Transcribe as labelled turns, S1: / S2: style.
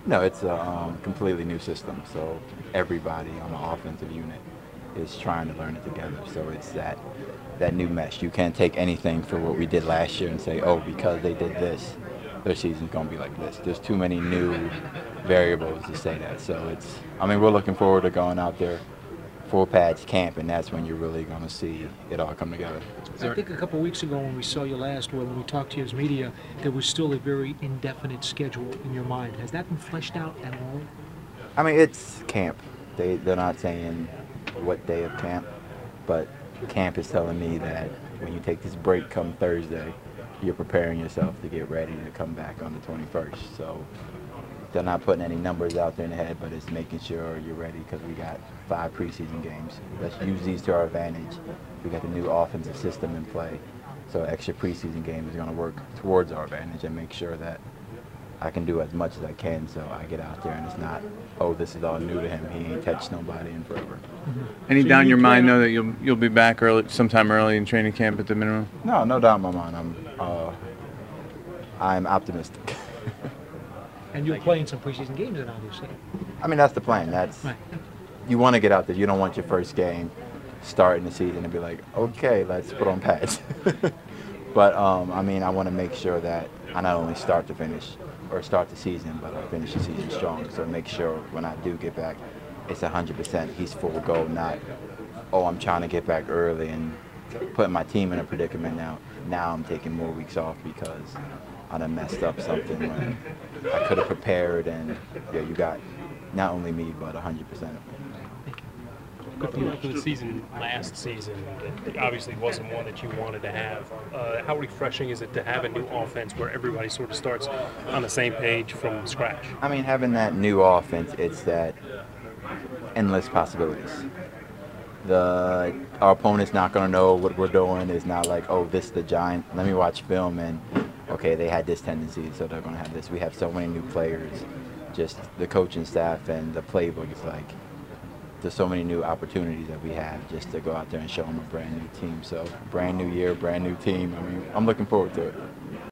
S1: No, it's a completely new system. So everybody on the offensive unit is trying to learn it together. So it's that new mesh. You can't take anything for what we did last year and say, oh, because they did this, their season's going to be like this. There's too many new variables to say that. So I mean, we're looking forward to going out there full pads camp, and that's when you're really going to see it all come together.
S2: I think a couple of weeks ago when we saw you last, when we talked to you as media, there was still a very indefinite schedule in your mind. Has that been fleshed out at all?
S1: I mean, it's camp. They're not saying what day of camp, but camp is telling me that when you take this break come Thursday, you're preparing yourself to get ready to come back on the 21st. So they're not putting any numbers out there in the head, but it's making sure you're ready because we got 5 preseason games. Let's use these to our advantage. We got the new offensive system in play, so extra preseason game is going to work towards our advantage and make sure that I can do as much as I can so I get out there and it's not, oh, this is all new to him. He ain't touched nobody in forever.
S3: Any doubt in your mind, though, that you'll be back sometime early in training camp at the minimum?
S1: No, no doubt in my mind. I'm optimistic.
S2: And you'll play in some preseason games then, obviously.
S1: I mean, that's the plan.
S2: Right.
S1: You want to get out there. You don't want your first game starting the season and be like, okay, let's put on pads. But, I mean, I want to make sure that I not only start to finish or start the season, but I finish the season strong. So make sure when I do get back, it's 100% he's full go, not, oh, I'm trying to get back early and putting my team in a predicament now. Now I'm taking more weeks off because I done messed up something when I could have prepared, and yeah, you got not only me, but 100% of me.
S4: After the season last season, it obviously wasn't one that you wanted to have. How refreshing is it to have a new offense where everybody sort of starts on the same page from scratch?
S1: I mean, having that new offense, it's that endless possibilities. Our opponent's not going to know what we're doing. It's not like, oh, this is the Giant. Let me watch film and, okay, they had this tendency, so they're going to have this. We have so many new players. Just the coaching staff and the playbook is like, there's so many new opportunities that we have just to go out there and show them a brand new team. So brand new year, brand new team. I mean, I'm looking forward to it.